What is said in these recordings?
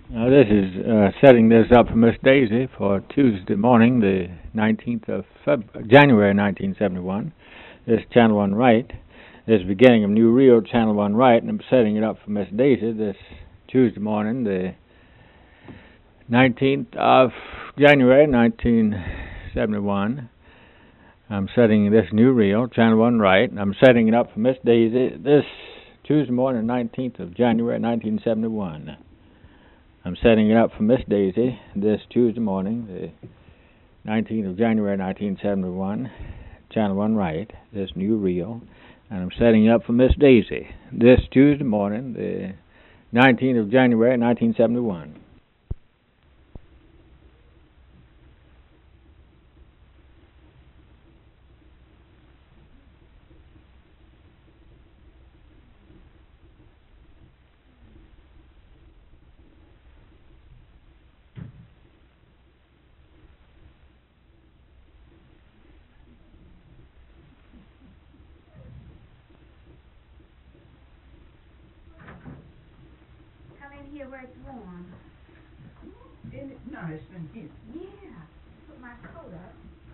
Now this is setting this up for Miss Daisy for Tuesday morning, the 19th of January 1971. This Channel 1 Right. This beginning of New Rio Channel 1 Right, and I'm setting it up for Miss Daisy this Tuesday morning, the 19th of January 1971. I'm setting this New Rio Channel 1 Right, and I'm setting it up for Miss Daisy this Tuesday morning, 19th of January 1971. I'm setting it up for Miss Daisy this Tuesday morning, the 19th of January 1971, Channel 1 Right, this New Rio. And I'm setting it up for Miss Daisy this Tuesday morning, the 19th of January 1971. Come in here where it's warm. Isn't it nice in here? Yeah. Put my coat up.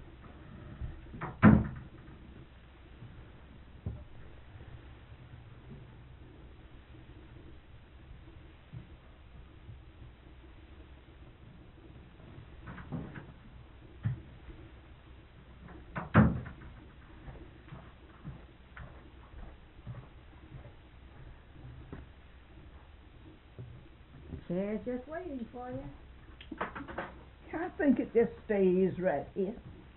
Chair's just waiting for you. I think it just stays right here.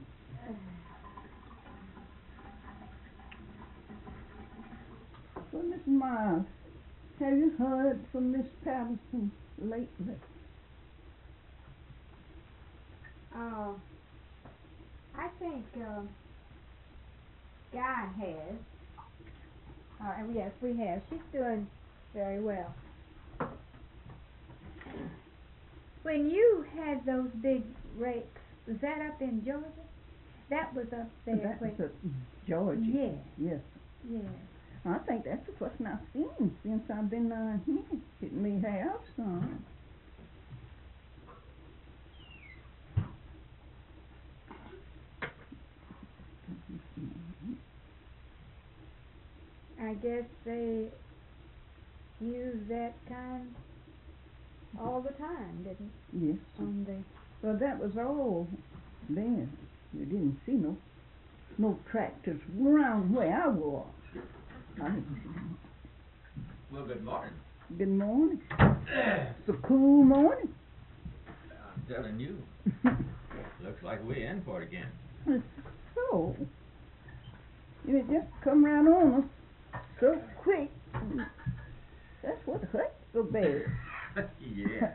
Well, Miss Miles, have you heard from Miss Patterson lately? I think Guy has. Yes, we have. She's doing very well. When you had those big rakes, was that up in Georgia? That was up there. That was at Georgia. Yeah. Yes. Yeah. I think that's the first I've seen since I've been down here. It may have some. I guess they use that kind all the time, didn't Yes. on the Well, that was all then. We didn't see no tractors around where I was. I didn't see them. Well, good morning. Good morning. It's a cool morning. I'm telling you, looks like we're in for it again. So, you just come right on us so quick. That's what hurts so bad. Yeah.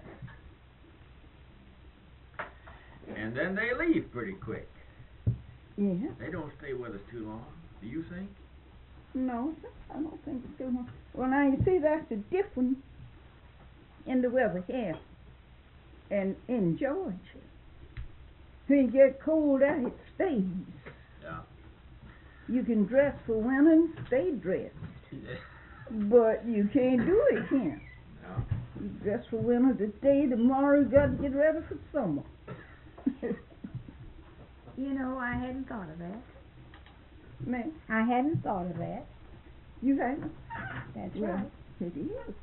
And then they leave pretty quick. Yeah. They don't stay with us too long. Do you think? No, I don't think it's too much. Well, now you see that's the difference in the weather here and in Georgia. When you get cold out, it stays. Yeah. You can dress for winter and stay dressed. But you can't do it here. No. You dress for winter today, tomorrow you got to get ready for summer. You know, I hadn't thought of that. Man, I hadn't thought of that. you haven't? That's Well, right. it is.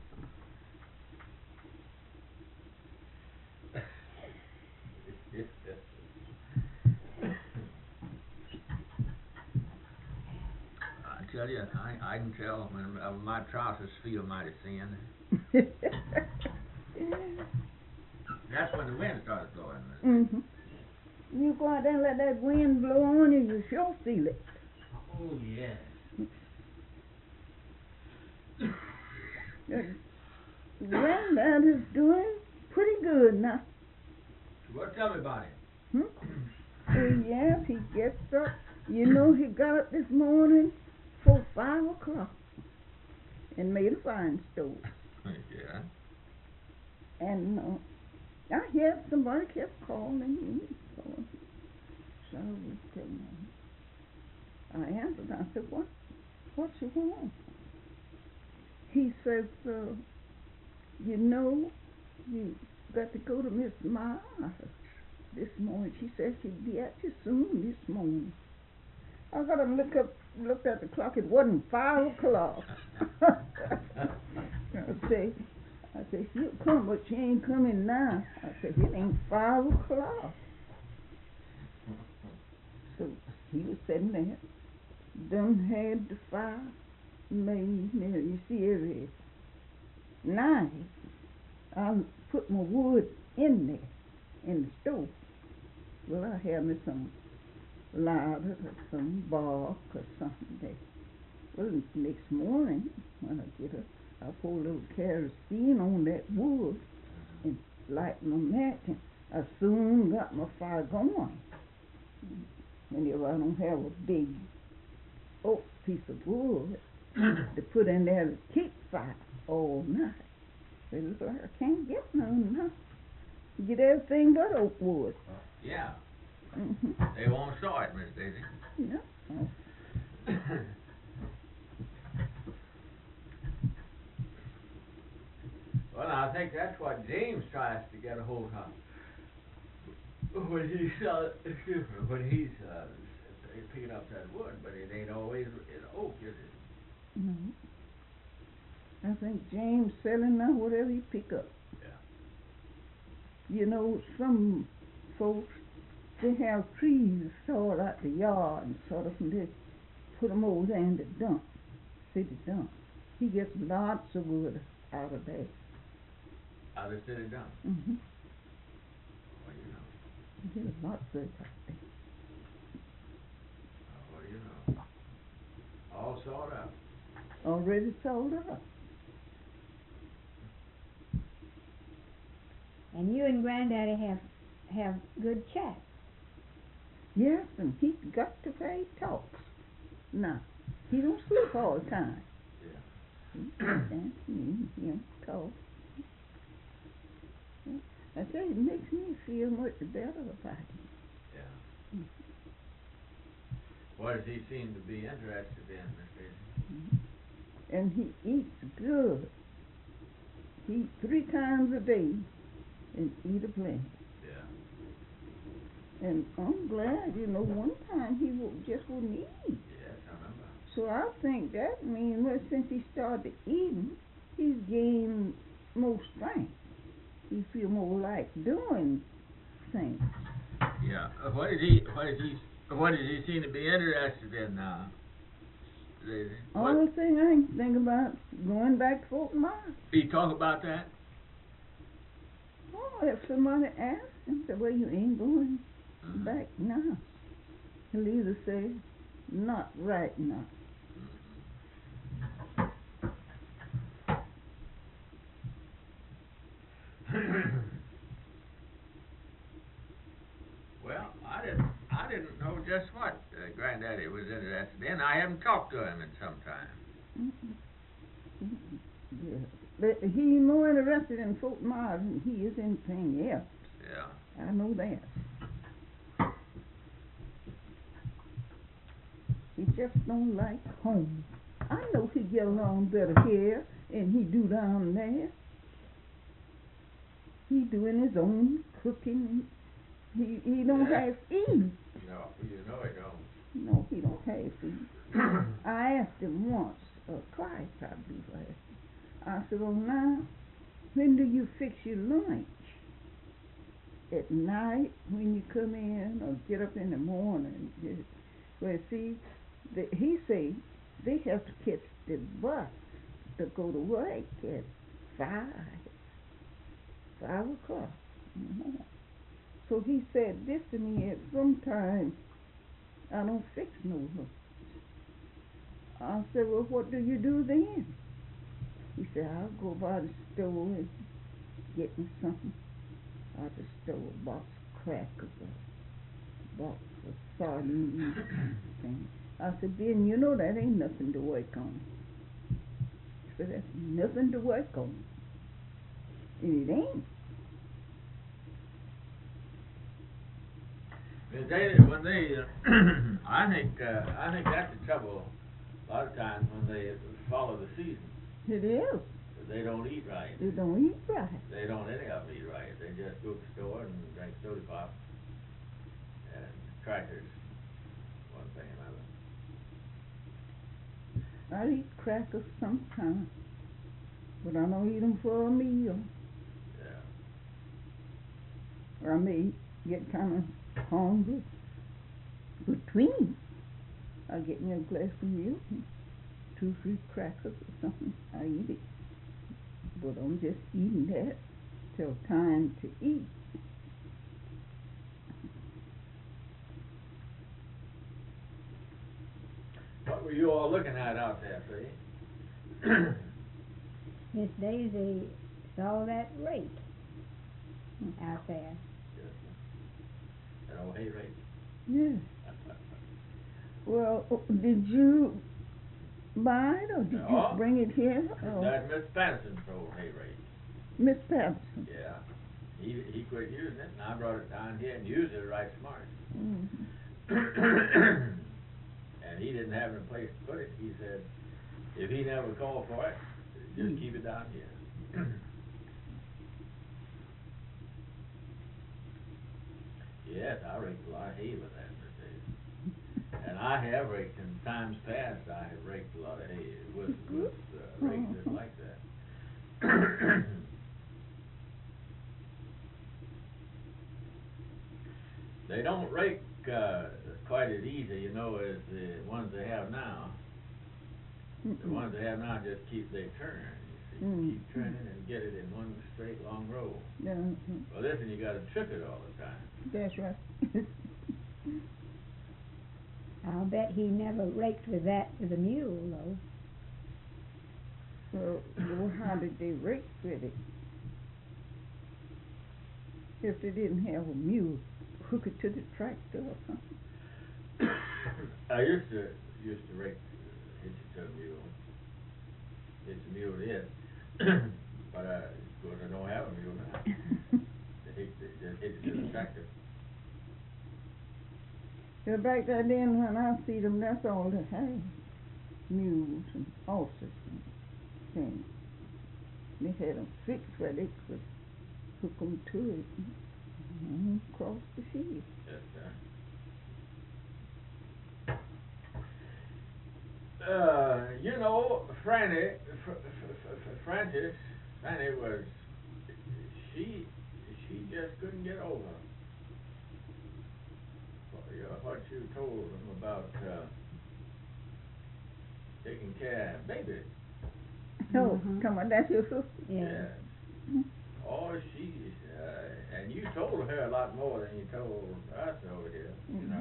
I tell you, I can tell when my trousers feel mighty thin. That's when the wind starts blowing. Mhm. You go out there and let that wind blow on you, you sure feel it. Oh, yeah. Granddad is doing pretty good now. Well, tell me about it. Oh, yes, he gets up. You know, he got up this morning for 5 o'clock and made a fine stove. Yeah. And I heard somebody kept calling me. So I was telling him. I answered. I said, what's you want? He says, you know, You got to go to Miss Myers this morning. She said she'd be at you soon this morning. I got to looked at the clock. It wasn't 5 o'clock. I say, she'll come, but she ain't coming now. I said, it ain't 5 o'clock. So he was sitting there, done had the fire made. Now, you see, every night I put my wood in there, in the stove. Well, I have me some ladder or some bark or something there. Well, the next morning when I get up, I pour a little kerosene on that wood and light my match, and I soon got my fire going. And if I don't have a big oak piece of wood to put in there to keep fire all night, it looks like I can't get none now. Get everything but oak wood. Yeah. Mm-hmm. They won't saw it, Miss Daisy. Yeah. Well, I think that's what James tries to get a hold of when he's picking up that wood, but it ain't always in oak, is it? No. I think James selling now whatever he pick up. Yeah. You know, some folks, they have trees sawed out the yard and sort of, and they put them over there in the dump, city dump. He gets lots of wood out of that. Out of city dump. Mm-hmm. Well, you know. He gets lots of it out there. Well, you know. All sawed up. Already sold up. And you and Granddaddy have good chat. Yes, and he got to pay talks. Now, he don't sleep all the time. Yeah. He talk. I tell you, it makes me feel much better about him. Yeah. What does he seem to be interested in, Miss Daisy? And he eats good. He eats 3 times a day and eat a plenty. Yeah. And I'm glad, one time he just wouldn't eat. Yes, I remember. So I think that means, well, since he started eating, he's gained more strength. He feel more like doing things. Yeah. What does he seem to be interested in now? Only thing I can think about going back to Fort Myers. He talk about that? Oh, if somebody asks him, say, well, you ain't going back now. He'll either say, not right now. Well, I didn't know just what Granddaddy was interested in. I haven't talked to him in some time. Yeah. But he's more interested in Fort Myers than he is anything else. Yeah. I know that. He just don't like home. I know he get along better here than he do down there. He doing his own cooking. He don't have to eat. No, you know he don't. No, he don't have to eat. I asked him once, twice I believe I asked him. I said, well now, when do you fix your lunch? At night when you come in or get up in the morning? Well, see, he say they have to catch the bus to go to work at 5 o'clock. Mm-hmm. So he said this to me, sometimes I don't fix no lunch. I said, well, what do you do then? He said, I'll go by the store and get me something out the store, a box of crackers, a box of sardines. I said, Ben, you know that ain't nothing to work on. He said, that's nothing to work on. And it ain't. When they I think that's the trouble a lot of times when they follow the season. It is. they don't eat right. They don't eat right. They don't any of them eat right. They just go to the store and drink soda pop and crackers. One thing or another. I eat crackers sometimes, but I don't eat them for a meal. Yeah. Or I may get kind of hungry between. I get me a glass of milk and 2, 3 crackers or something. I eat it, but I'm just eating that till time to eat. What were you all looking at out there, see? Miss Daisy saw that rake out there. That old hay rake. Yeah. Well, did you buy it or did No. you bring it here? Or That's Miss Patterson's old hay rake. Miss Patterson? Yeah. He quit using it, and I brought it down here and used it right smart. Mm-hmm. And he didn't have any place to put it. He said, if he never called for it, just keep it down here. Yes, I raked a lot of hay with that, Miss Daisy. And I have raked in times past. I have raked a lot of hay with rakes just like that. They don't rake quite as easy, you know, as the ones they have now. The ones they have now just they turn. You see, keep turning and get it in one straight long row. Yeah. Well, this one you got to trip it all the time. That's right. I'll bet he never raked with that with a mule, though. So, well, how did they rake with it? If they didn't have a mule, hook it to the tractor or something. I used to rake, hitch it to a mule. Hitch a mule to it. But of course I don't have a mule now. Just hitch it to the tractor. Yeah, back then when I see them, that's all they had. Mules and horses and things. They had them fixed where they could hook them to it and cross the field. Yes, you know, Frances was, she just couldn't get over what you told them about taking care of babies. Oh, come on, that's your sister? Yeah. Oh, and you told her a lot more than you told us over here, you know.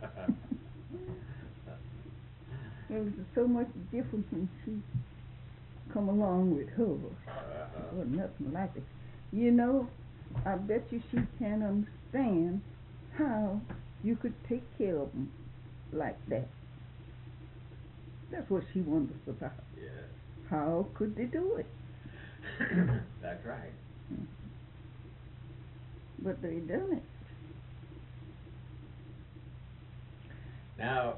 There was so much difference when she come along with her. It was nothing like it. You know, I bet you she can't understand how you could take care of them like that. That's what she wonders about. Yes. How could they do it? That's right. But they done it. Now,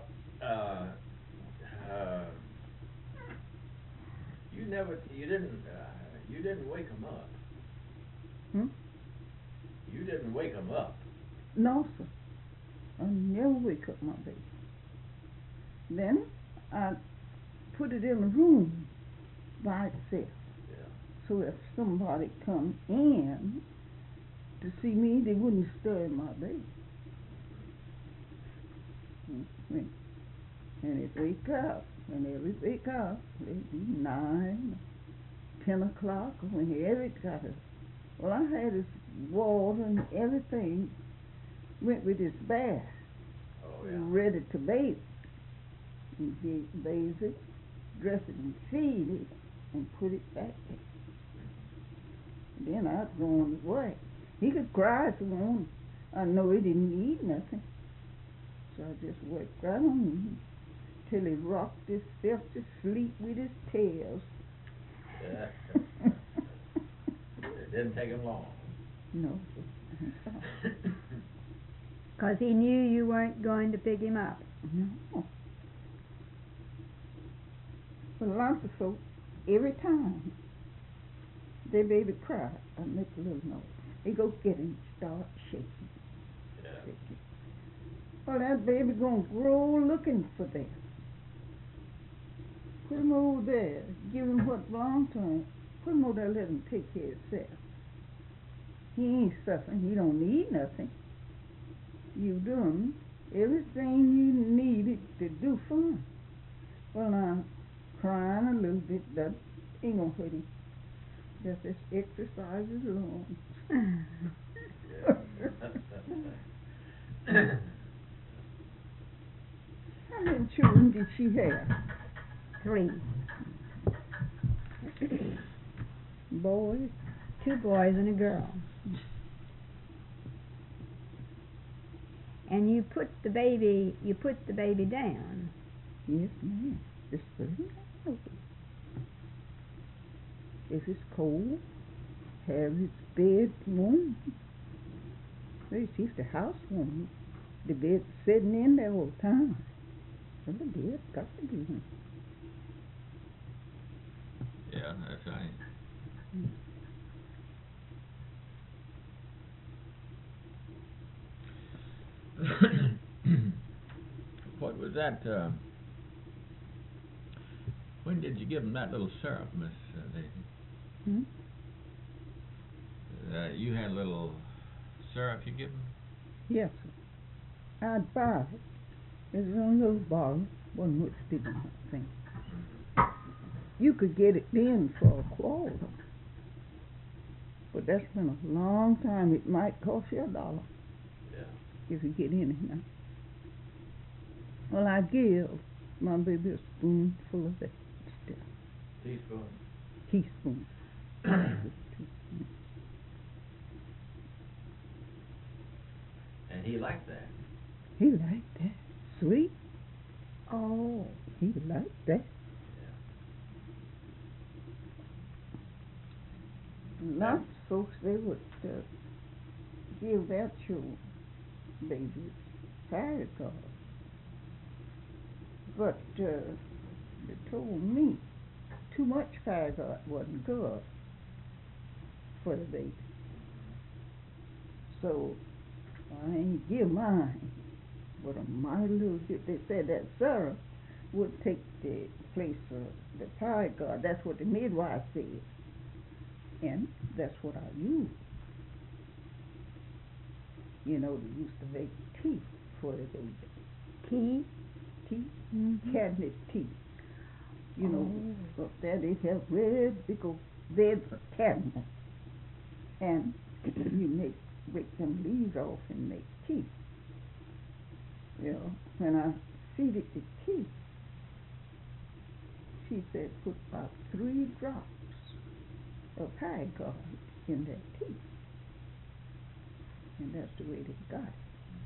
you didn't wake them up. You didn't wake them up. No, sir. I never wake up my baby. Then I put it in a room by itself. Yeah. So if somebody come in to see me, they wouldn't stir my baby. And it wake up. When they wake up, it'd be 9, 10 o'clock, whenever it got it. Well, I had his water and everything. Went with his bath. Oh, yeah. Ready to bathe. And he bathed it, dress it and feed it, and put it back there. Then I'd go on his way. He could cry if he wanted. I know he didn't eat nothing. So I just worked right on him till he rocked himself to sleep with his tails. Yeah. It didn't take him long. No. 'Cause he knew you weren't going to pick him up. No. But lots of folks, every time their baby cry, I make a little noise. They go get him, start shaking. Yeah. Shaking. Well, that baby gonna grow looking for that. Put him over there. Give him what belongs to him. Put him over there, let him take care of himself. He ain't suffering. He don't need nothing. You doing everything you needed to do for him. Well, now, crying a little bit, that ain't gonna hurt him. Just this exercise alone. How many children did she have? 3. Boys? 2 boys and a girl. And you put the baby down. Yes, ma'am. Just put him down. If it's cold, have his bed warm. They keep the house warm. The bed sitting in there all the time. Well, the bed's got to be warm. Yeah, that's right. What was that, when did you give him that little syrup, Miss Daisy? Hmm? You had a little syrup you give him? Yes, sir. I'd buy it. There's a little bottle. Wasn't much big enough thing. You could get it then for a quarter. But that's been a long time. It might cost you $1. Yeah. If you get in it now. Well, I give my baby a spoonful of that stuff. Teaspoon? Teaspoon. And he liked that. He liked that. Sweet. Oh. He liked that. Lots of folks, they would give their children, babies, fire cards. But they told me too much fire card wasn't good for the baby. So I ain't give mine, but a mighty little bit. They said that syrup would take the place of the fire card. That's what the midwife said. And that's what I use. You know, they used to make tea for the baby. Tea? Tea? Mm-hmm. Catnip tea. You know, up there they have red big old beds of catnip. And you break them leaves off and make tea. You know, when I feed it the tea, she said put about 3 drops of high garlic in that tea. And that's the way they got it.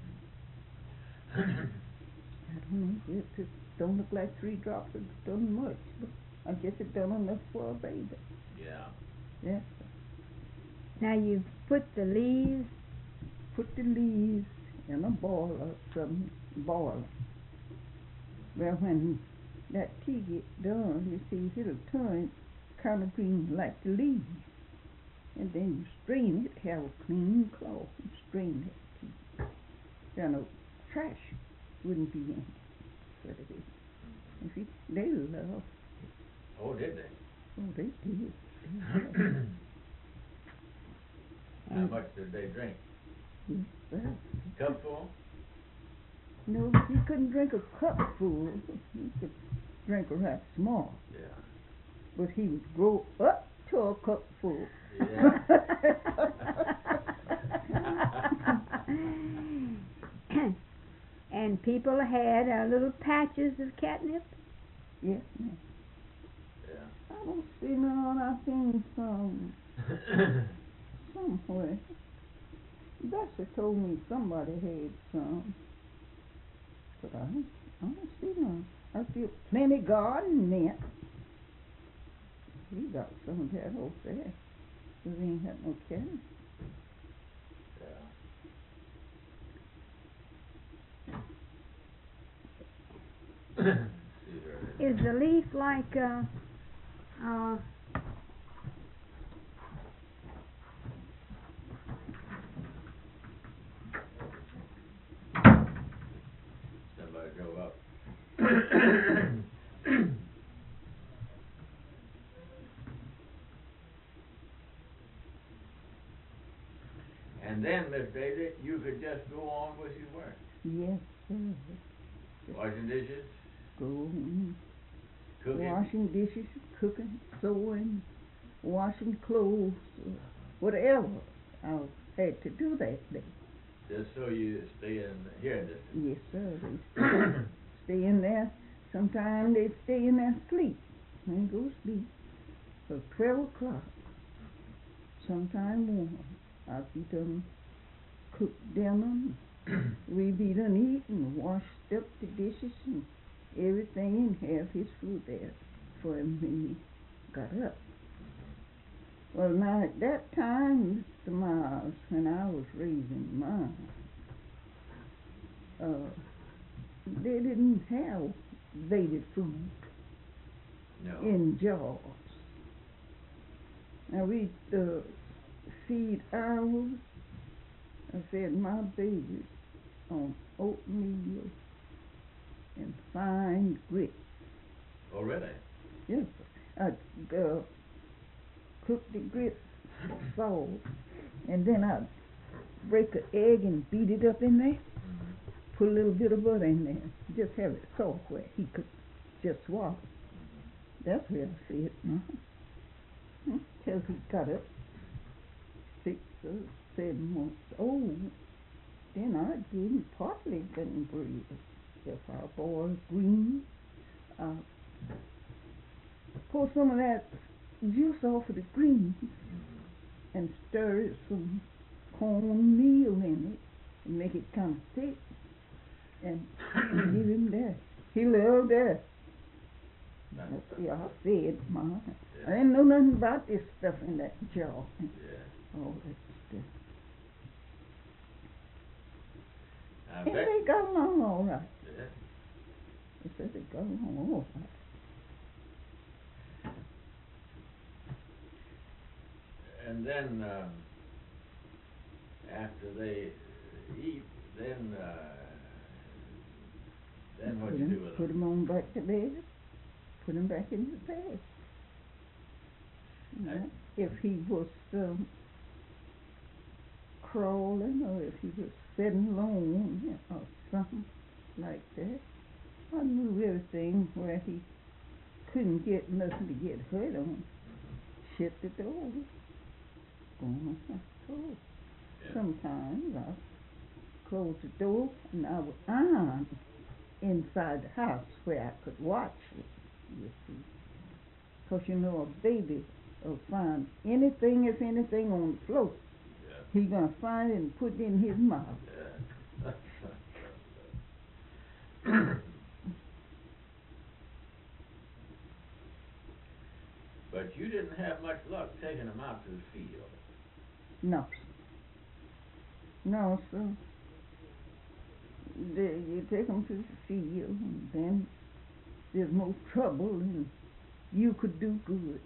I don't know, it just don't look like 3 drops. It done much, but I guess it done enough for a baby. Yeah. Yes. Now you put the leaves. Put the leaves in a boiler, some boiler. Well, when that tea gets done, you see, it'll turn kind of green like the leaves. And then you strain it, have a clean cloth and strain it. You know, trash wouldn't be in it for the baby. If you, they love. Oh, did they? Oh, they did. How much did they drink? Yes, sir. Cupful? No, you couldn't drink a cupful. You could drink a right small. Yeah. But he would grow up to a cupful. Yeah. And people had little patches of catnip. Yes, ma'am. Yeah. I don't see none. I've seen some somewhere. Bessie told me somebody had some, but I don't see none. I see plenty garden net. We got some of that over there. We ain't had no catnip. Is the leaf like And then, Miss Daisy, you could just go on with your work. Yes, sir. Washing dishes, Go on. cooking. Washing dishes, cooking, sewing, washing clothes, whatever I had to do that day. Just so you stay in hearing this. Yes, sir. They stay in there. Sometimes they stay in there sleep. They go sleep till 12 o'clock. Sometime more. I be done cook dinner. We be done eat and washed up the dishes and everything, and have his food there for him when he got up. Well, now at that time, Mr. Miles, when I was raising mine, they didn't have baby food No. in jars. Now we feed ours. I fed my babies on oatmeal and fine grits. Oh, really? Yes, I'd cook the grits salt, and then I'd break an egg and beat it up in there. Mm-hmm. Put a little bit of butter in there. Just have it soft where he could just swallow. That's where I fed mine. Till he got up 6 or 7 months old. Then I'd give him partly thin bread. If I boiled greens, pour some of that juice off of the greens and stir some cornmeal in it and make it kind of thick and give him that. He loved that. Yeah, I fed mine. I didn't know nothing about this stuff in that jar. Yeah. All that stuff. I And bet. they got along all right. Yeah. They said they got along all right. And then after they eat, then what you do with Put them? him on back to bed. Put him back in the bed. If he was crawling or if he was sitting alone or something like that, I knew everything where he couldn't get nothing to get hurt on. Shut the door. Go on the door. Yeah. Sometimes I close the door and I would iron inside the house where I could watch it, you see. 'Cause you know a baby will find anything, if anything, on the floor. Yeah. He gonna find it and put it in his mouth. Yeah. But you didn't have much luck taking them out to the field. No. No, sir. You take them to the field, and then there's more trouble, and you could do good.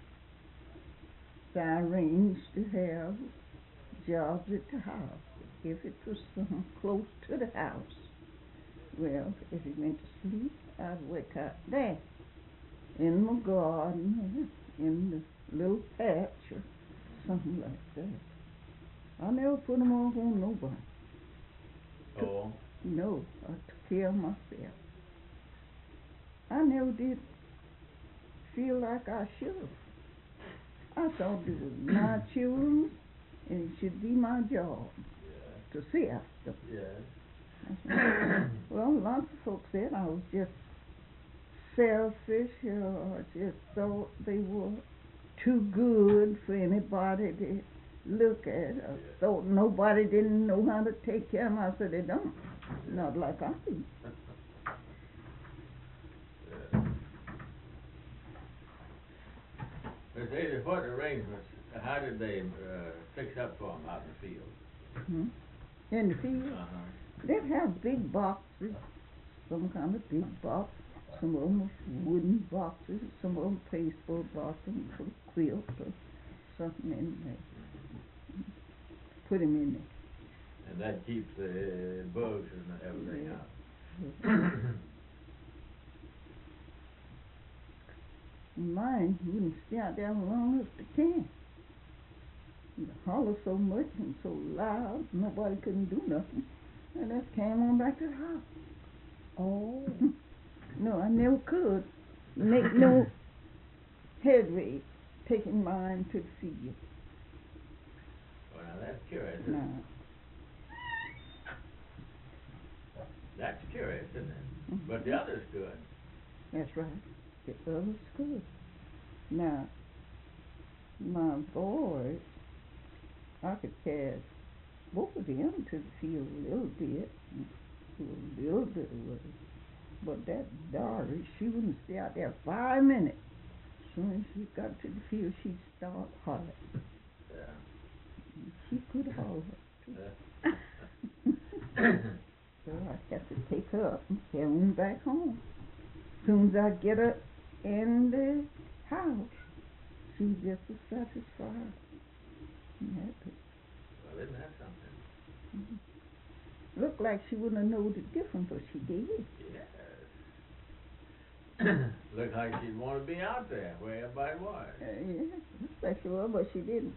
So I arranged to have jobs at the house, if it was close to the house. Well, if he went to sleep, I'd wake up there, in my garden, or in the little patch, or something like that. I never put them off on nobody. Oh. No, I took care of myself. I never did feel like I should have. I thought it was my children, and it should be my job Yeah. to see after them. Yeah. Well, lots of folks said I was just selfish, or just thought they were too good for anybody to look at. I thought nobody didn't know how to take care of them. I said, they don't. Not like I do. But they, what arrangements, how did they fix up for them out in the field? In the field, Uh-huh. they'd have big boxes, some kind of big box. Some of them was wooden boxes, some of them pasteboard boxes, put a quilt or something in there. Put him in there. And that keeps the bugs and everything out. Mine wouldn't stay out there long as they can. You holler so much and so loud, nobody couldn't do nothing. And just came on back to the house. Oh. No, I never could make no headway taking mine to the field. Well, now that's curious. No. That's curious, isn't it? Mhm. But the others could. That's right. The others could. Now, my boys, I could carry both of them to the field a little bit, to a little bit of way. But that Doris, she wouldn't stay out there 5 minutes. As soon as she got to the field, she'd start hollering. Yeah. She could holler. So I had to take her up and carry her back home. As soon as I get her in the house, she just was satisfied. And happy. Well, isn't that something? Looked like she wouldn't have known the difference, but she did. Yes. Looked like she'd want to be out there where everybody was. Yeah, looked like she was, but she didn't.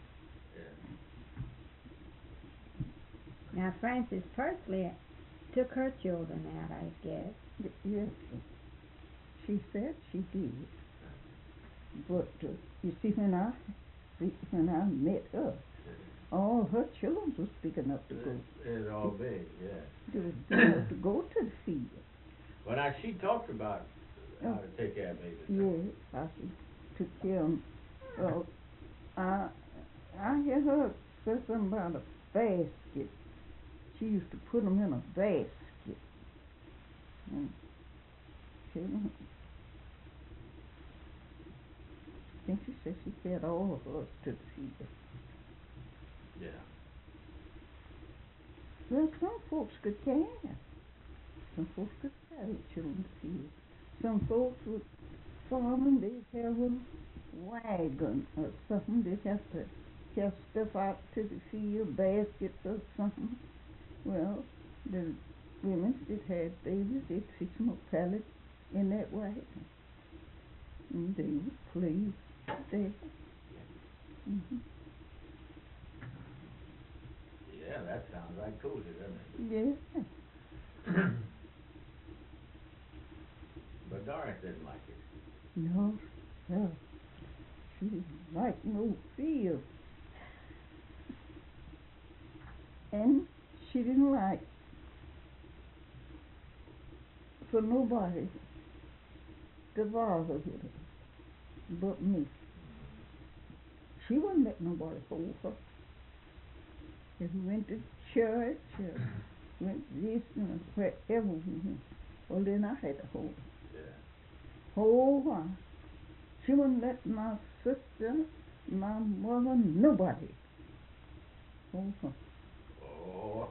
Yeah. Now, Frances Pursley took her children out, I guess. Yes, she said she did. But you see, when I met her, all her children was big enough to go. It's all big, yeah. They was big enough to go to the field. Well, now she talked about how to take care of babies. Yes, how she took care of them. Well, I hear her say something about a basket. She used to put them in a basket. And she, I think she said she fed all of us to the field. Yeah. Well, some folks could care. Some folks could carry children to field. Some folks would farming, they'd have a wagon or something. They'd have to carry stuff out to the field, baskets or something. Well, the women that had babies, they'd fix them a pallet in that wagon. And they would play there. Mm-hmm. Yeah, that sounds like cozy, doesn't it? Yeah. But Doris didn't like it. No, no. She didn't like no field. And she didn't like for nobody to bother with her but me. She wouldn't let nobody hold her. If we went to church or went this and wherever we went, well then I had to hold her. Yeah. Whole while. She wouldn't let my sister, my mother, nobody hold her. Oh.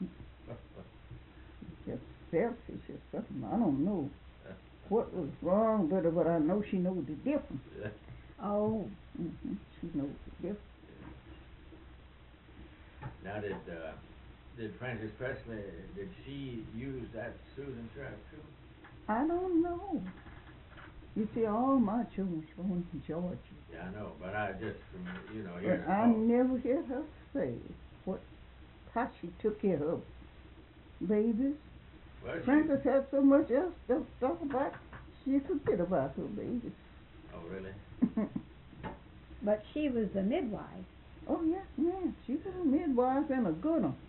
Just selfish or something. I don't know what was wrong with her, but I know she knows the difference. Yeah. Oh. Mm-hmm. She knows the difference. Now, did Frances Presley, did she use that Susan trap too? I don't know. You see, all my children was born in Georgia. Yeah, I know, but I just from But hearing I talk. never hear her say how she took care of babies. Well, Frances had so much else to talk about, she forget about her babies. Oh, really? But she was the midwife. Oh, yes, ma'am. She was a midwife and a good one.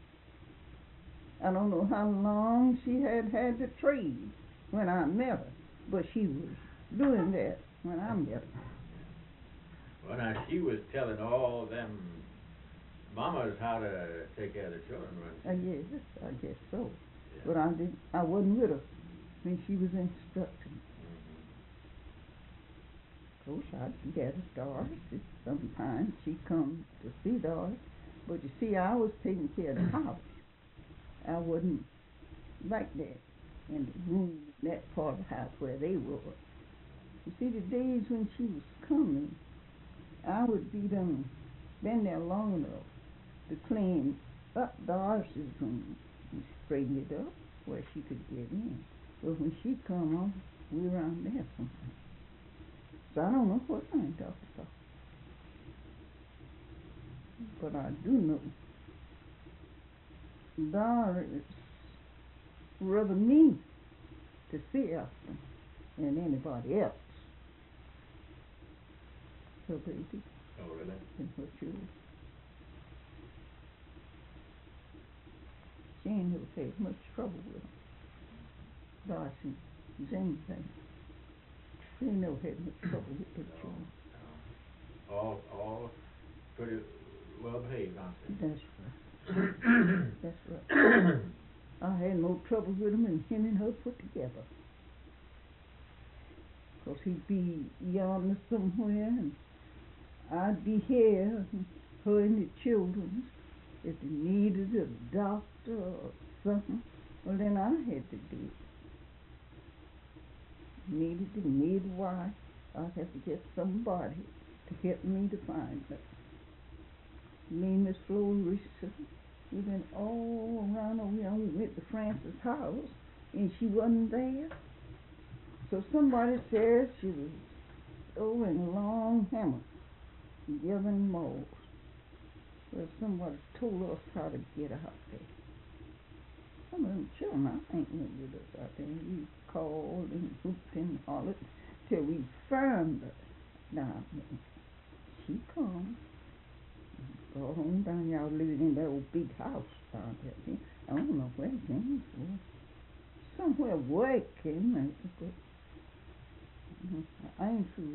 I don't know how long she had the trade when I met her, but she was doing that when I met her. Well, now she was telling all them mamas how to take care of the children, wasn't she? Yes, I guess so. Yeah. But I wasn't with her when she was instructing. Of course, I'd get a Doris. Sometimes she'd come to see Doris. But you see, I was taking care of the house. I wasn't like that in the room, in that part of the house where they were. You see, the days when she was coming, I would be done, been there long enough to clean up Doris's room and straighten it up where she could get in. But when she come on, we were around there somewhere. So I don't know what I'm talking about. But I do know Doris rather me to see after than anybody else. Her baby Oh, really? and her children. She ain't never had much trouble with them. Darcy, same thing. She ain't never had much trouble with their children. All pretty well behaved, aren't they? That's right. That's right. I had no trouble with him and him and her put together. 'Cause he'd be yonder somewhere and I'd be here, and her and the children. If they needed a doctor or something, well then I had to do it. Needed a midwife, I'd have to get somebody to help me to find her. Me and Miss Florissa, we went all around over here. We went to Frances' house, and she wasn't there. So somebody said she was over in Long Hammer, gathering malls. Well, somebody told us how to get out there. Some of them children, I think, went with us out there. We called and hooped and hollered till we found her down there. She come. Brought on down. Y'all living in that old big house down there. I don't know where it came from. Somewhere where it came, but I ain't sure.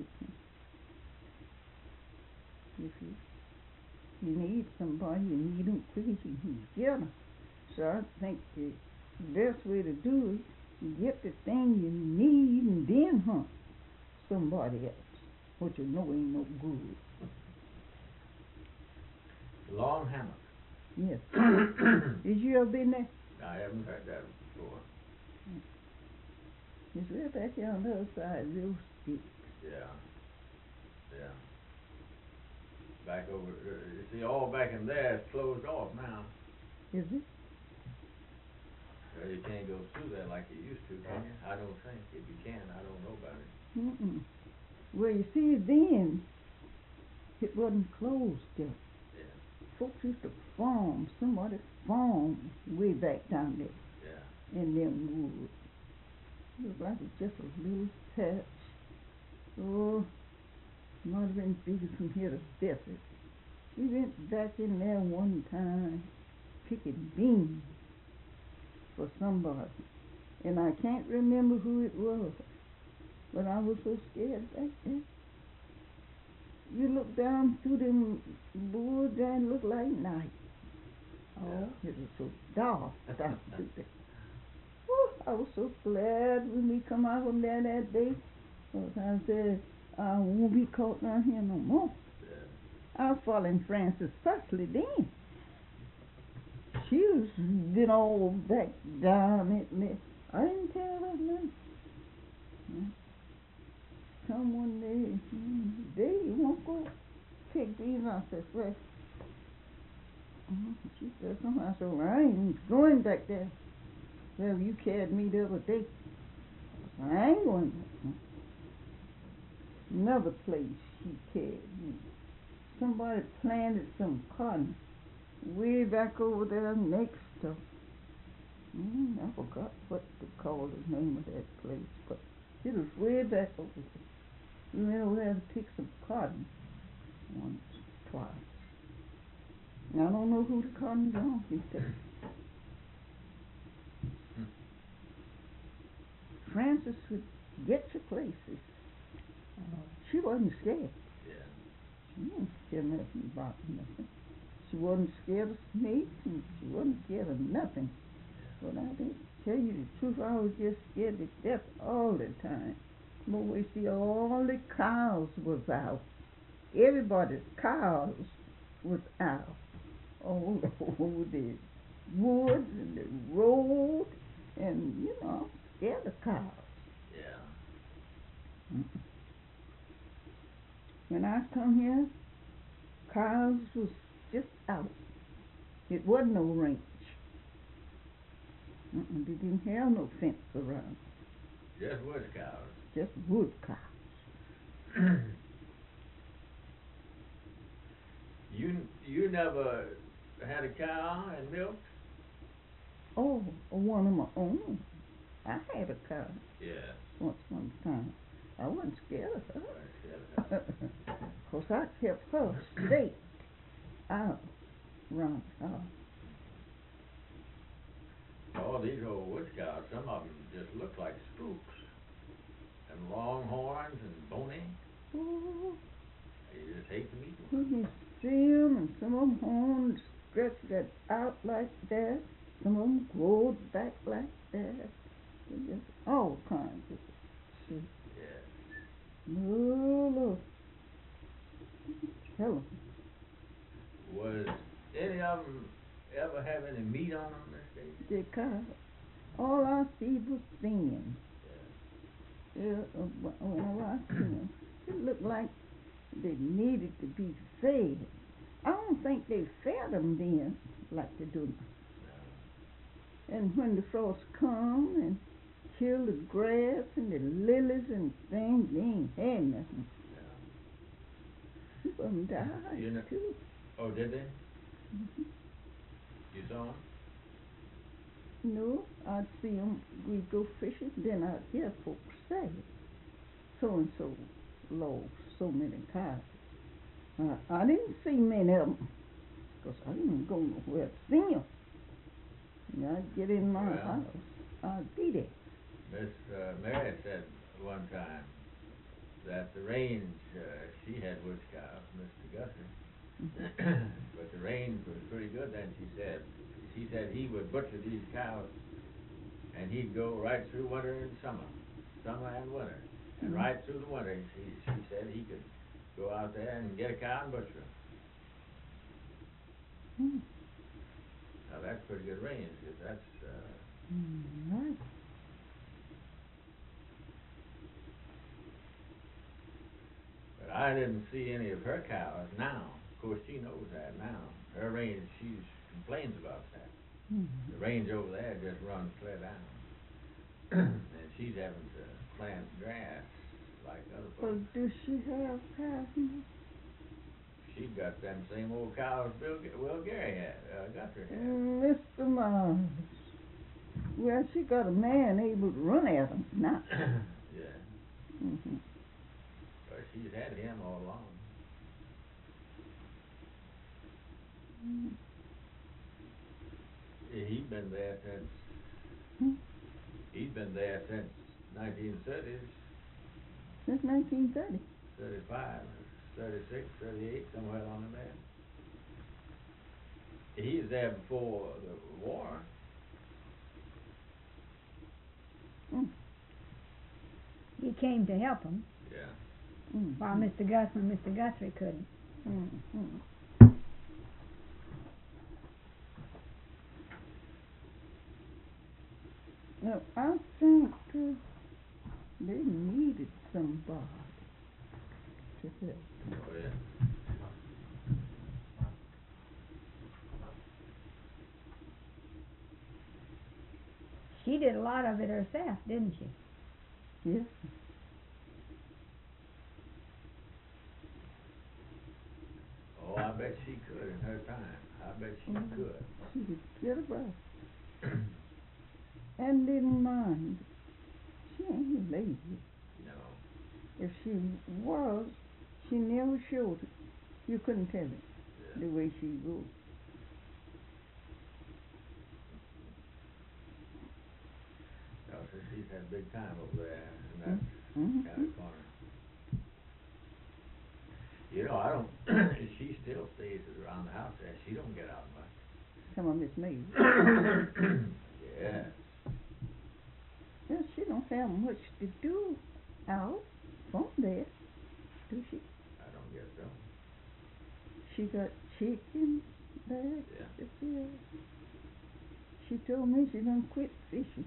If you need somebody, you need them quick as you can get them. So I think the best way to do it, you get the thing you need and then hunt somebody else, what you know ain't no good. Long Hammock. Yes. Did you ever been there? I haven't heard that before. It's way back here on the other side, real steep. Yeah. Back over, you see, all back in there is closed off now. Is it? Well, you can't go through there like you used to, can you? I don't think. If you can, I don't know about it. Mm-mm. Well, you see, then it wasn't closed yet. Yeah. Folks used to farm. Somebody farmed way back down there. Yeah. In them woods. It was like it's just a little patch. Oh, might have been bigger from here to Bedford. We went back in there one time picking beans for somebody. And I can't remember who it was. But I was so scared back then. You look down through them woods and it looked like night. Oh, it was so dark down through there. I was so glad when we come out from there that day. Because I said, I won't be caught down here no more. Yeah. I was following Frances Fusley then. She was been all back down at me. I didn't tell her nothing. Come one day, you won't go pick these out this way. She said something. I said, well, I ain't going back there. Well, you carried me the other day. I ain't going back there. Another place she carried me. Somebody planted some cotton way back over there next to. I forgot what to call the name of that place, but it was way back over there. We went over there to pick some cotton once, twice. And I don't know who the cotton belonged to. Frances would get you places. She wasn't scared. Yeah. She wasn't scared nothing about nothing. She wasn't scared of snakes and she wasn't scared of nothing. But I didn't tell you the truth, I was just scared to death all the time. But we see all the cows was out. Everybody's cows was out. All over the woods and the road. And, you know, I'm scared of cows. Yeah. When I come here, cows was just out. It wasn't no ranch. They didn't have no fence around. Just wood cows. Just wood cows. You never had a cow and milked? Oh, one of my own. I had a cow Yeah. once upon a time. I wasn't scared of her. Right, yeah. 'Cause I kept her safe out around the house. All these old woods cows, some of them just look like spooks. And long horns and bony. Oh, You just hate to meet them. when you see 'em, and some of 'em horns stretched that out like that, some of 'em growed back like that. They just all kinds of shit. Yeah. No, look. Tell 'em. Was any of them ever have any meat on them, Miss Daisy? The cow. All I see was thin. Yeah, when I watched them, it looked like they needed to be fed. I don't think they fed them then like they do now. And when the frost come and kill the grass and the lilies and things, they ain't had nothing. Some of them died You know- too. Oh, did they? Mhm. You saw them? No, I'd see 'em, we'd go fishing, then I'd hear folks say, so-and-so lost so many cows. I didn't see many of 'em, 'cause I didn't go nowhere to see 'em. And I'd get in my Well. house, I'd be there. Miss Mary said one time that the range, she had woods cows, Mr. Guthrie, but the range was pretty good then, she said he would butcher these cows and he'd go right through winter and summer and winter, and right through the winter, she said he could go out there and get a cow and butcher them. Hmm. Now that's pretty good range, 'cause that's, Right. but I didn't see any of her cows now. Of course, she knows that now. Her range, she complains about that. The range over there just runs clear down. And she's having to plant grass like other Well, folks. does she have cows now? She got them same old cows Will Gary had, Guthrie had. Mr. Miles. Well, she got a man able to run at 'em now. Yeah, Mm-hmm. but she's had him all along. Yeah, he's been there since, Hmm. he's been there since 1930s, Since 1930. 35, 36, 38, somewhere along in there. He was there before the war. Mm. He came to help him, Yeah. Mm. while Mr. Guthrie couldn't. Mm. Now, I think they needed somebody to help. Oh, yeah. She did a lot of it herself, didn't she? Yes. Oh, I bet she could in her time. I bet she could. She could get about and didn't mind. She ain't lazy. No. If she was, she never showed it. You couldn't tell it Yeah. the way she goes. No, so she's had a big time over there in that Mm-hmm. kind of corner. You know, I don't, she still stays around the house there. She don't get out much. Come on, Miss May. Yeah. Well, she don't have much to do out from there, do she? I don't guess so. She got chickens there. Yeah. Yeah. She told me she done quit fishing.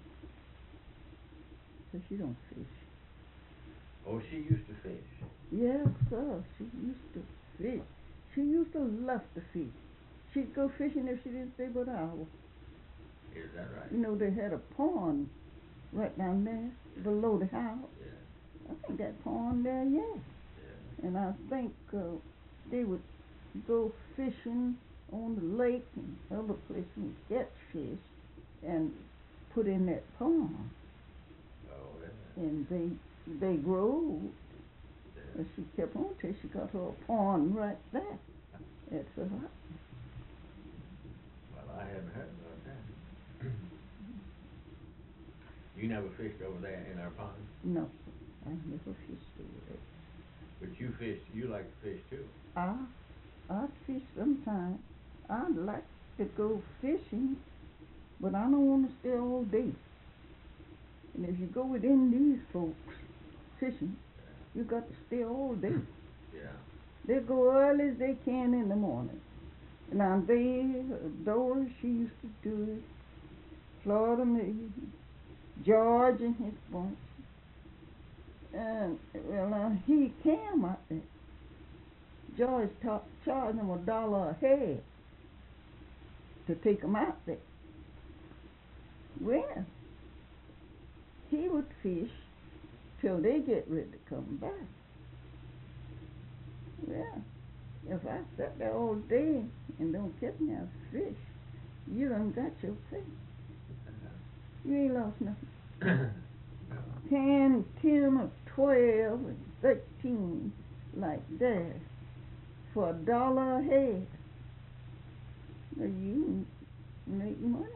So she don't fish. Oh, she used to fish. Yes, sir. She used to fish. She used to love to fish. She'd go fishing if she didn't stay but an hour. Is that right? You know, they had a pond right down there below the house. Yeah. I think that pond there, yeah. Yeah. And I think they would go fishing on the lake and other places and catch fish and put in that pond. Oh, yeah. And they grow. And she kept on till she got her a pond right there. It's a lot. Well, I hadn't heard about that. You never fished over there in our pond? No, I never fished over there. But you like to fish too? I fish sometimes. I'd like to go fishing, but I don't want to stay all day. And if you go with Indian folks fishing, you got to stay all day. Yeah. They go early as they can in the morning. Now Doris, she used to do it. Florida, me, George and his bunch. And he came out there. George charged them $1 a head to take them out there. Well, he would fish till they get ready to come back. Well, if I sat there all day and don't catch me a fish, you done got your pay. You ain't lost nothing. 10 or 12 and 13 like that for $1 a head. Now you make money.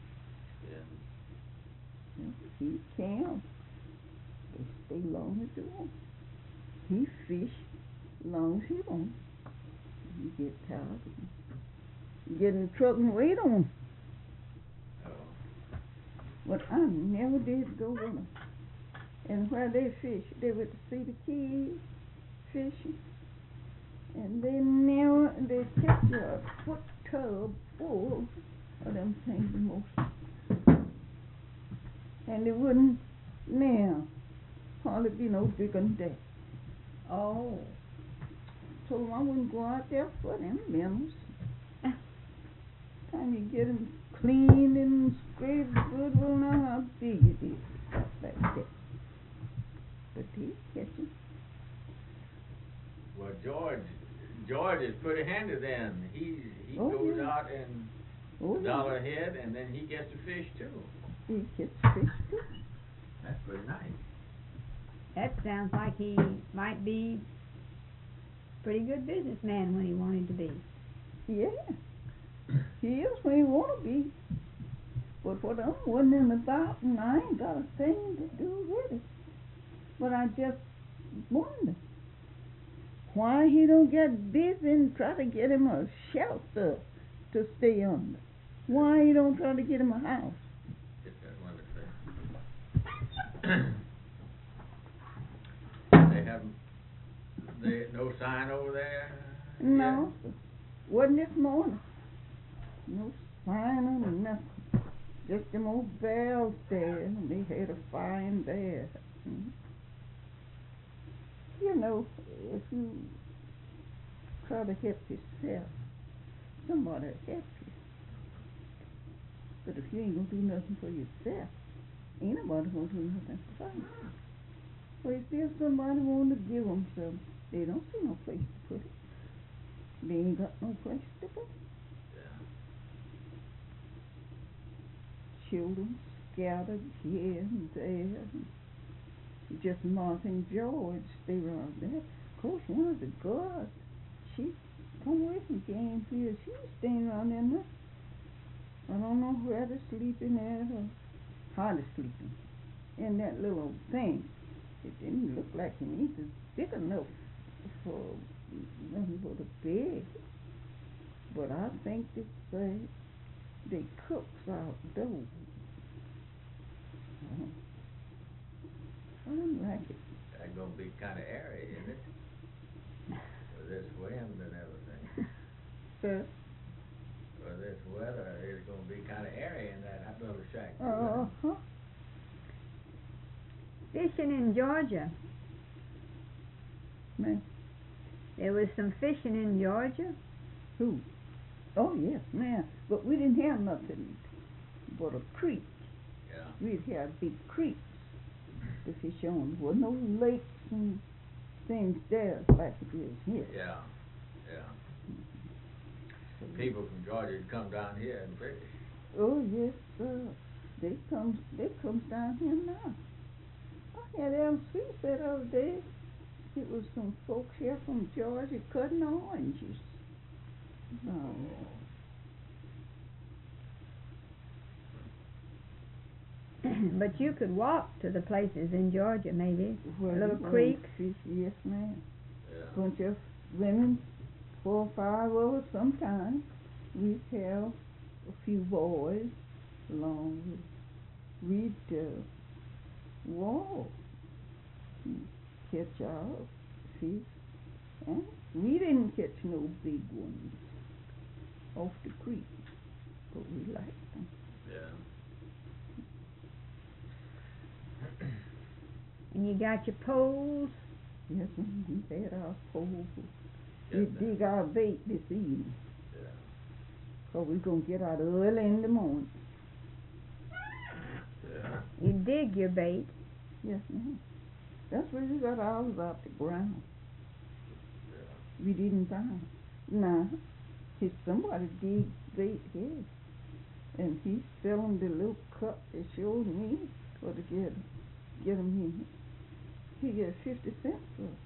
Yeah. He can. They stay long as they want. He fish long as he wants. You get tired of him. You get in the truck and wait on him. Oh. But I never did go with them. And where they fish, they went to see the kids fishing. And they catch a foot tub full of them things the most. And they wouldn't now hardly be no bigger than that. Oh. Told them I wouldn't go out there for them minnows. Time you get them cleaned and scraped good, well now how big it is. Stuff like that. But he's catching. Well, George is pretty handy then. He Oh, goes yeah. out and $1 a head, and then he gets to fish too. He catches fish too. That's pretty nice. That sounds like he might be a pretty good businessman when he wanted to be. Yeah. He is when he want to be. But what I'm wondering about, and I ain't got a thing to do with it. But I just wonder why he don't get busy and try to get him a shelter to stay under. Why he don't try to get him a house? Get that one to say. They no sign over there? No, wasn't this morning. No sign or nothing. Just them old bells there, and they had a fire in there. You know, if you try to help yourself, somebody will help you. But if you ain't gonna do nothing for yourself, ain't nobody gonna do nothing for you. Well, if somebody want to give them something, they don't see no place to put it. They ain't got no place to put it. Yeah. Children scattered here and there. Just Martha and George stay around there. Of course, one of the girls, she come away from Gainesville. She's staying around there now. I don't know where they're sleeping at or how they're sleeping. In that little thing. It didn't look like it was big enough for nothing but a bed. But I think they cooks outdoors. I don't like it. That's gonna be kind of airy, isn't it? With this wind and everything. Sir? With this weather, it's gonna be kind of airy in that little shack. Uh-huh. Fishing in Georgia. Man. There was some fishing in Georgia. Who? Oh, yes, man. But we didn't have nothing but a creek. Yeah. We'd have big creeks to fish on. There were no lakes and things there like it is here. Yeah. Yeah. people from Georgia would come down here and fish. Oh yes, sir. They comes down here now. I had L.C. said the other day it was some folks here from Georgia cutting oranges. But you could walk to the places in Georgia, maybe. Little creeks. Yes, ma'am. Yeah. Bunch of women, 4 or 5 of us sometimes. We'd have a few boys along with. We'd walk, catch our fish, and we didn't catch no big ones off the creek, but we liked them. Yeah. And you got your poles. Yes, ma'am. We had our poles. Yes, We ma'am. dig our bait this evening, Yeah. 'cause we're going to get out early in the morning. Yeah. You dig your bait. Yes, ma'am. That's where we got ours out the ground. Yeah. We didn't find. Now, if somebody dig bait here, and he's selling the little cup they showed me for to get them in, he get 50 cents for it.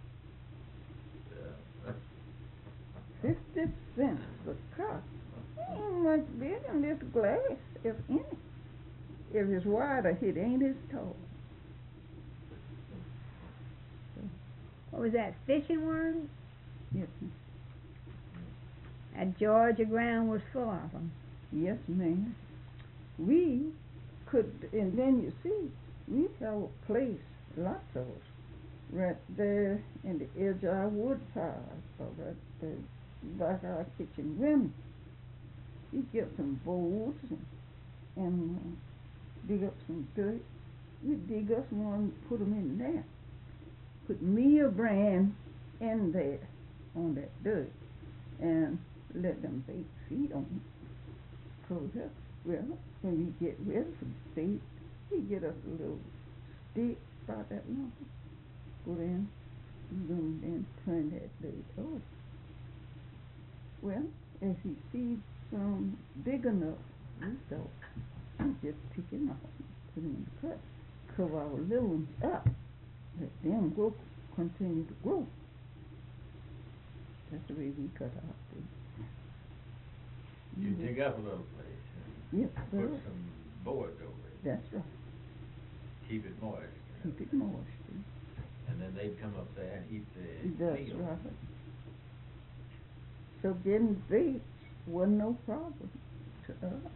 Yeah. 50 cents a cup. Ain't much bigger than this glass, if any. If it's wider, it ain't as tall. What was that, fishing worms? Yes, ma'am. That Georgia ground was full of them. Yes, ma'am. We could, and then you see, we have a place, lots of us, right there in the edge of our wood pile, or right there back our kitchen window. You get some bowls and dig up some dirt. We dig us one, put them in there. Put meal bran in there on that dirt and let them bait feed on it. Well, when we get ready for the bait, we get us a little stick about that long. Put in, and turn that dirt over. Well, if you see some big enough, we don't. We just pick them off and put them in the cut. Cover our little ones up. Let them grow, continue to grow. That's the way we cut our bait. You dig up a little place and Yes, put sir. some boards over it. That's right. Keep it moist. Keep it moist. And then they'd come up there and eat the That's meal. right. So getting bait wasn't no problem to us.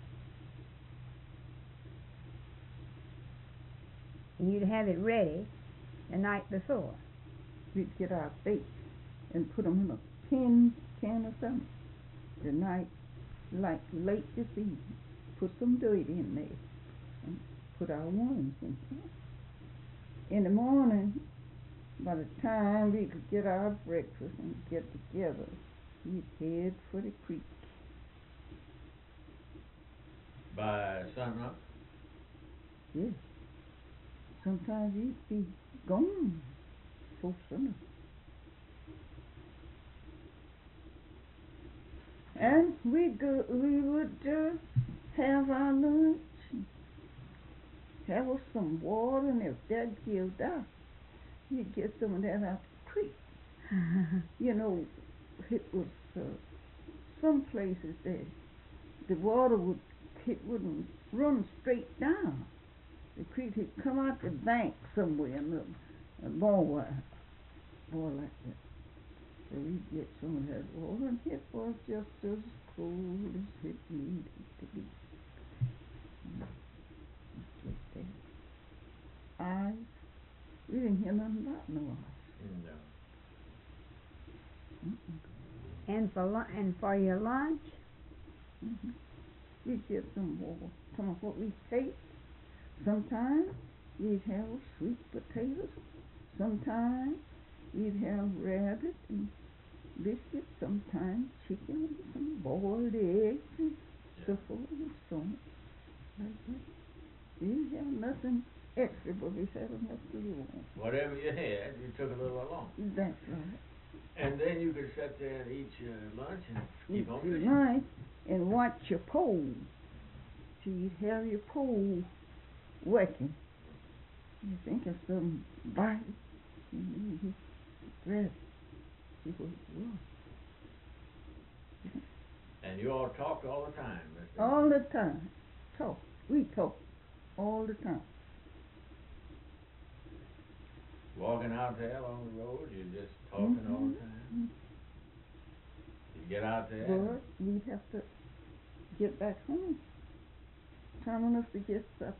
And you'd have it ready the night before. We'd get our bait and put them in a tin can or something. The night, like late this evening, put some dirt in there and put our worms in there. In the morning, by the time we could get our breakfast and get together, we'd head for the creek. By sunup? Yes. Sometimes we'd be gone for sunup. And we would have our lunch, have us some water, and if that gave out, we'd get some of that out the creek. You know, it was some places that the water wouldn't run straight down. The creek would come out the bank somewhere in a more like that. So we'd get some of that water, and it was just as cool as it needed to be. Just that. Ice. We didn't hear nothing about no ice. No. Mm-mm. And for your lunch? Mm-hmm. We'd get some of what we take. Sometimes we'd have sweet potatoes. Sometimes we'd have rabbit and biscuits. Sometimes chicken and some boiled eggs and so forth and so on. Like that. We didn't have nothing extra, but we had enough to live on. Whatever you had, you took a little along. That's right. And then you could sit there and eat your lunch and keep on your fishing. lunch and watch your pole. So you'd have your pole working. You think of some bite, and you grab it. See what it was. And you all talked all the time, Mr. All the time. Talk. We talk all the time. Walking out there along the road, you're just talking all the time. You get out there. But we'd have to get back home. Time enough to get supper.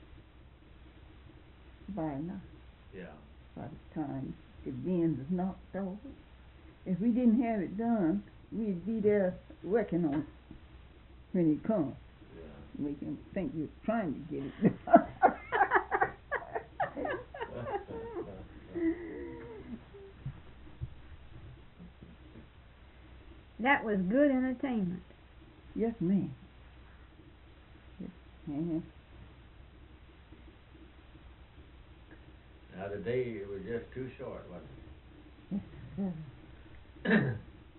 By now, Yeah. by the time the bins is knocked over. If we didn't have it done, we'd be there working on it when he comes. Yeah. Make him think you're trying to get it done. That was good entertainment. Yes, ma'am. Yes, ma'am. Now the day was just too short, wasn't Yes, sir.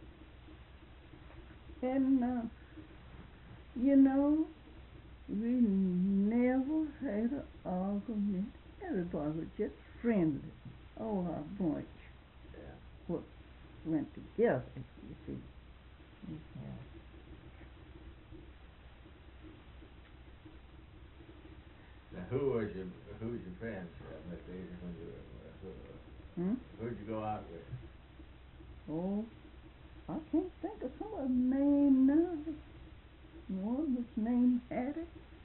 And, you know, we never had an argument. Everybody was just friendly. All our bunch what went together, you see. Yeah. Now who's your friends, Miss Daisy, when you who'd you go out with? Oh, I can't think of some of them named now. One was named Hattie.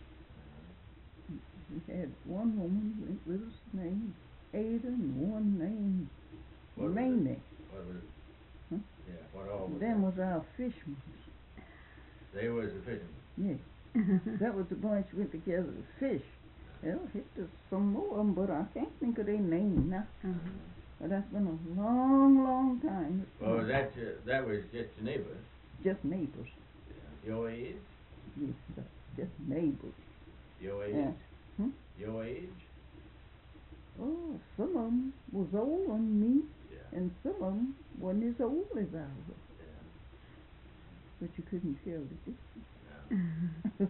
We had one woman went with us named Ada and one named What was Mamie. it? What was it? Huh? Yeah, what all was Them that? was our fishermen. They was the fishermen. Yeah. That was the bunch went together to fish. Well, there's some more of them, but I can't think of their name now. But that's been a long, long time. Well, that was just your neighbors, Just neighbors. your age, Yes, sir. Just neighbors. your age, Yeah. your age. Oh, some of them was older than me, Yeah. and some of them wasn't as old as I was. Yeah. But you couldn't tell the difference. Yeah.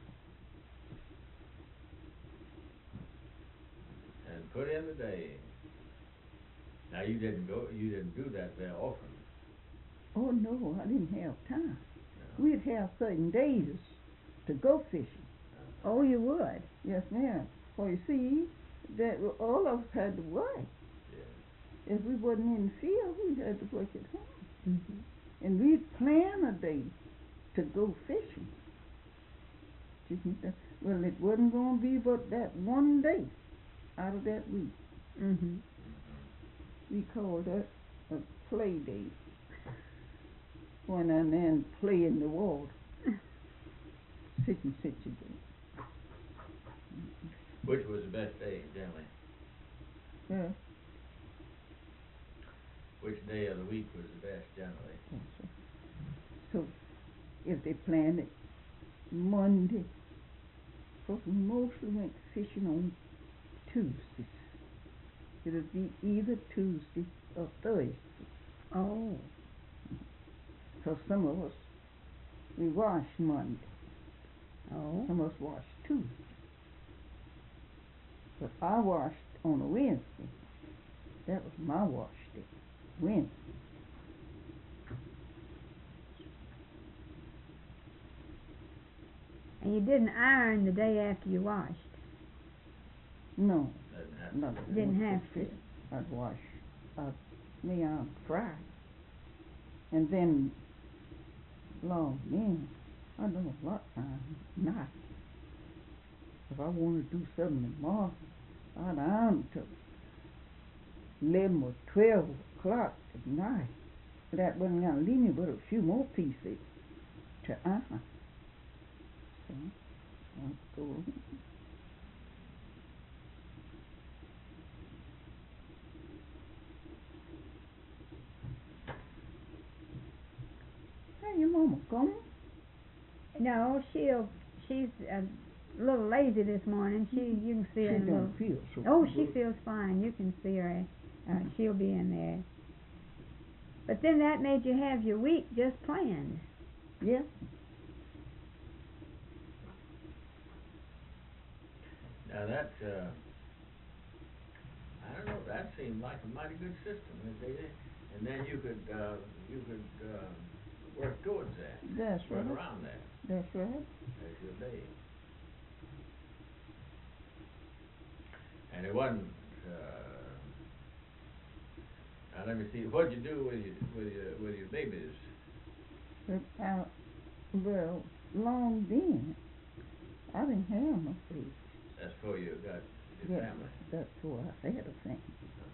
And put in the day. Now you didn't do that very often. Oh, no, I didn't have time. No. We'd have certain days to go fishing. Oh, you would? Yes, ma'am. Well, you see, that all of us had to work. Yeah. If we wasn't in the field, we had to work at home. Mm-hmm. And we'd plan a day to go fishing. Well, it wasn't going to be but that one day out of that week. Mm-hmm. We called that a play day. When a man play in the water. Sit and sit your day. Which was the best day, generally? Yeah. Which day of the week was the best, generally? Yes, sir. So, if they planned it Monday, because we mostly went fishing on Tuesdays. It would be either Tuesday or Thursday. Oh. Because some of us, we wash Monday. Oh. Some of us wash Tuesday. But I washed on a Wednesday. That was my wash day. Wednesday. And you didn't iron the day after you washed? No. Doesn't have No. to. Didn't have to. I'd wash me on Friday. And then, Lord, man, I done a lot of time night. If I wanted to do something tomorrow, I'd iron till 11 or 12 o'clock at night. That wasn't going to leave me but a few more pieces to iron. So, I'd go. Hey, your mama coming? No, she's a little lazy this morning. You can see her in a little. Don't feel so Oh, she good. feels fine. You can see her. She'll be in there. But then that made you have your week just planned. Yes. Now that, I don't know, that seemed like a mighty good system, and then you could work towards that. That's Work right. around that That's right. as your day. And it wasn't, now let me see, what'd you do with your babies? But well, long then, I didn't have no babies. That's before you got your Yeah, family. that's why I had a family.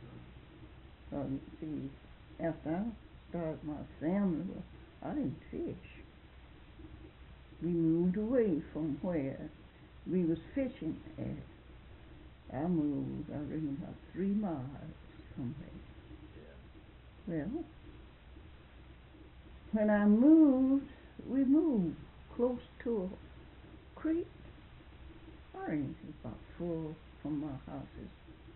See, after I started my family, well, I didn't fish. We moved away from where we was fishing at. I moved, I reckon, about 3 miles from there. Yeah. Well, when I moved, we moved close to a creek. I reckon it's about 4 from my houses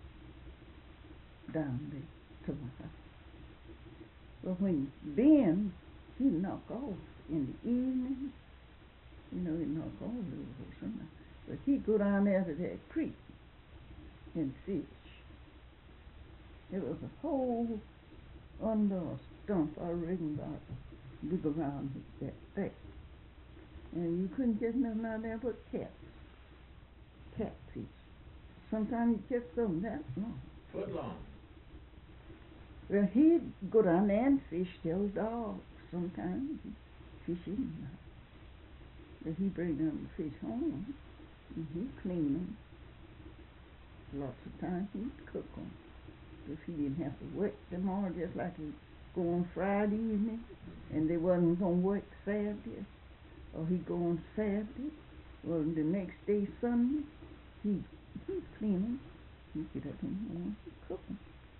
down there to my house. But when Ben, he'd knock off in the evening, you know, he'd knock off a little bit sometimes, but he'd go down there to that creek and fish. It was a hole under a stump, I reckon, about big around that thick. And you couldn't get nothing out there but catfish. Sometimes you catch them that long. Foot long. Well, he'd go down there and fish those dogs. Sometimes he'd fish in. But he'd bring them fish home, and he'd clean them. Lots of times he'd cook them. If he didn't have to work tomorrow, just like he'd go on Friday evening, and they wasn't going to work Saturday, or he'd go on Saturday, well, the next day, Sunday, he'd clean them. He'd get up in the morning and cook them.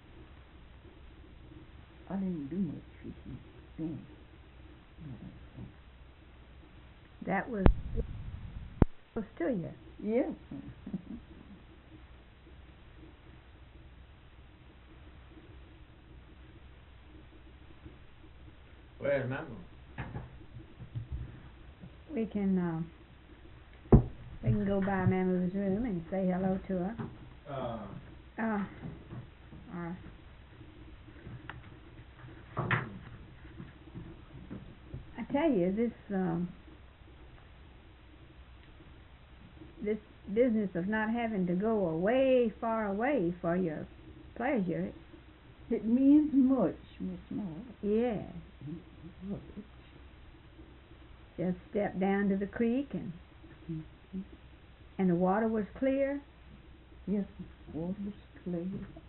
I didn't do much fishing then. That was close to you. Yeah. Where's Mama? We can go by Mamu's room and say hello to her. I tell you, this business of not having to go away, far away for your pleasure. It means much, Miss Maud. Yeah. Just step down to the creek and the water was clear. Yes, the water was clear.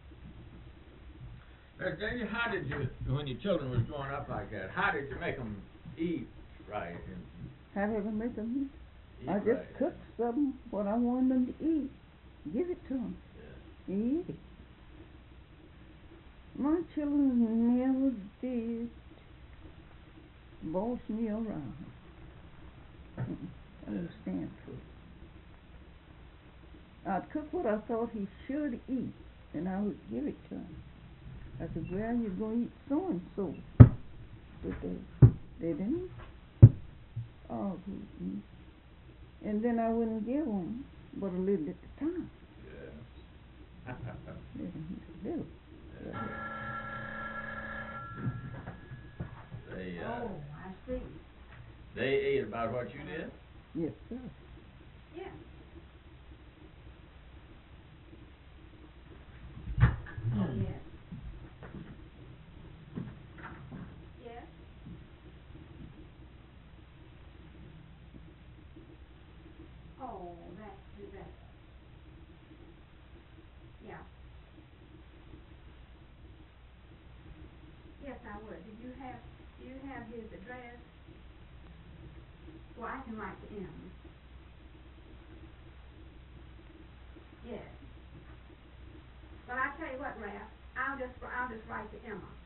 How did you, when your children was growing up like that, how did you make them eat right? How did I make them eat? I just right, cooked something what I wanted them to eat. Give it to them. Yeah. Eat it. My children never did boss me around. I didn't stand for it. I'd cook what I thought he should eat, and I would give it to him. I said, well, you're going to eat so-and-so. But they didn't. Oh, and then I wouldn't give them but a little at the time. Yeah. Little. They, I see. they ate about what you did? Yes, sir. Yeah. Oh, yes. Yes. Oh, that's too bad. Yeah. Yes, I would. Do you have his address? Well, I can write to him. Yes. But I tell you what, Ralph, I'll just write to Emma.